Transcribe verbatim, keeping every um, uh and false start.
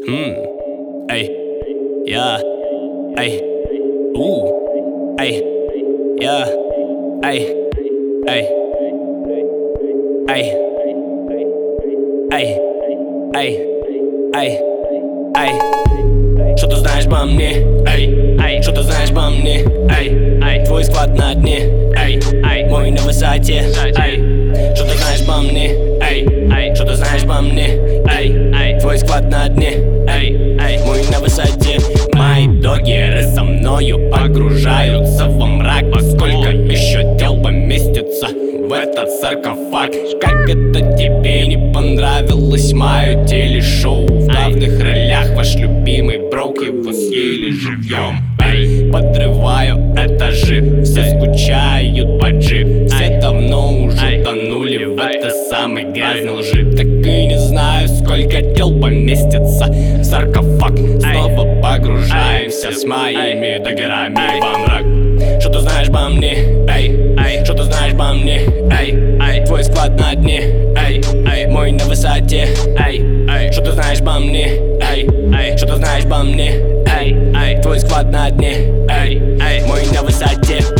Hmm. Ey. Ja. Ey. Uh. Ey. Ja. Ey. Ey. Ey. Эй, эй, эй, эй. Что ты знаешь обо мне? Эй, эй. Что ты знаешь обо мне? Эй, эй. Твой склад на дне. Эй, эй. Мой на высоте. Эй. Что ты знаешь обо мне? Эй, эй. Что ты знаешь обо мне? Эй, эй. Твой склад на дне. Эй, эй. Мой на высоте. Мои догеры со мною погружаются во мрак. Сколько еще дел поместится в этот саркофаг? Как это тебе не понравилось мое телешоу? В главных ролях ваш любимый Броук, его съели живьем. Эй, подрываю этажи, все скучают по джи. Все давно уже тонули в этой самой грязной лжи. Так и не знаю, сколько дел поместится в саркофаг. Снова погружаемся с моими догерами во мрак. Что ты знаешь обо мне? Эй, эй. Что ты знаешь обо мне? Эй, эй. Твой склад на дне. Эй, эй. Мой на высоте. Эй, эй. Что ты знаешь обо мне? Эй, эй. Что ты знаешь обо мне? Эй, эй. Твой склад на дне. Эй, эй. Мой на высоте.